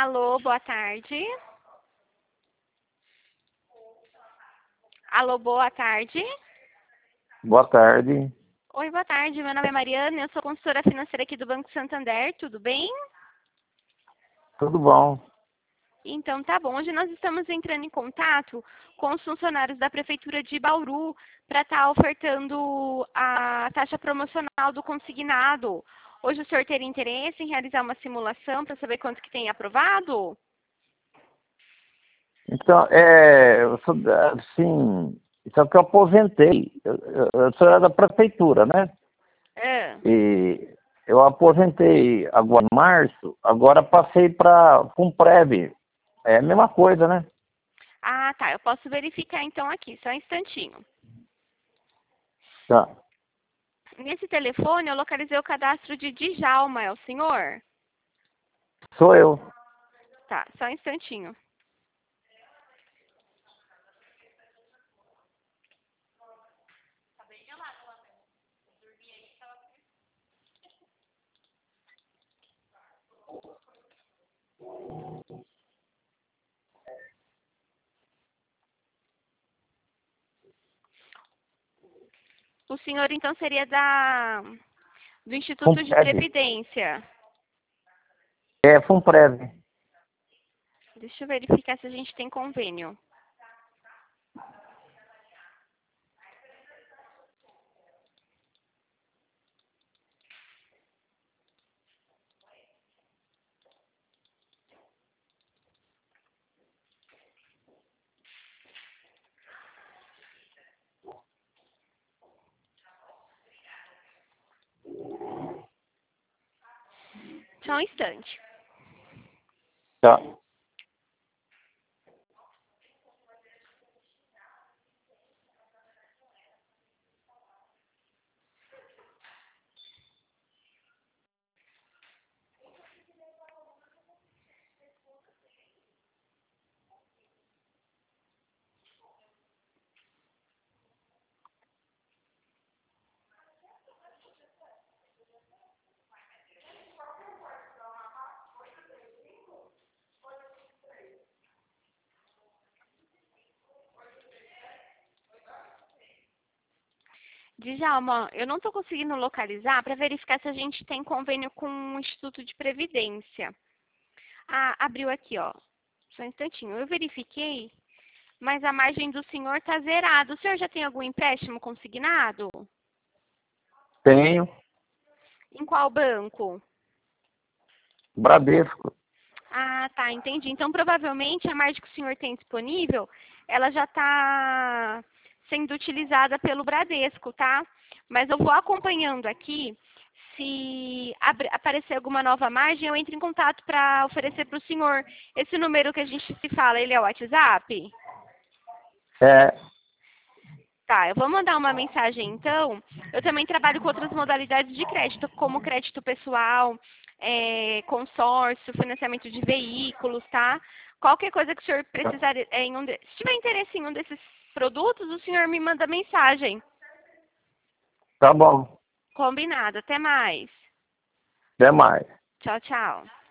Alô, boa tarde. Alô, boa tarde. Boa tarde. Oi, boa tarde. Meu nome é Mariana, eu sou consultora financeira aqui do Banco Santander, tudo bem? Tudo bom? Então, tá bom. Hoje nós estamos entrando em contato com os funcionários da Prefeitura de Bauru para estar ofertando a taxa promocional do consignado. Hoje o senhor teria interesse em realizar uma simulação para saber quanto que tem aprovado? Então, eu sou, assim, só que eu aposentei. Eu sou da prefeitura, né? Ah, E eu aposentei agora em março, agora passei para Prev. É a mesma coisa, né? tá. Eu posso verificar então aqui, só um instantinho. Tá. Nesse telefone eu localizei o cadastro de Djalma, é o senhor? Sou eu. Tá, só um instantinho. O senhor então seria do Instituto de Prev. Previdência. É, Prev. Deixa eu verificar se a gente tem convênio. Só um instante. Tá. Djalma, eu não estou conseguindo localizar para verificar se a gente tem convênio com o Instituto de Previdência. Ah, abriu aqui, ó. Só um instantinho. Eu verifiquei, mas a margem do senhor está zerada. O senhor já tem algum empréstimo consignado? Tenho. Em qual banco? Bradesco. Ah, tá, entendi. Então, provavelmente, a margem que o senhor tem disponível, ela já está sendo utilizada pelo Bradesco, tá? Mas eu vou acompanhando aqui. Se aparecer alguma nova margem, eu entro em contato para oferecer para o senhor. Esse número que a gente se fala, ele é o WhatsApp? É. Tá, eu vou mandar uma mensagem então. Eu também trabalho com outras modalidades de crédito, como crédito pessoal, consórcio, financiamento de veículos, tá? Qualquer coisa que o senhor precisar, se tiver interesse em um desses produtos, o senhor me manda mensagem. Tá bom. Combinado. Até mais. Até mais. Tchau, tchau.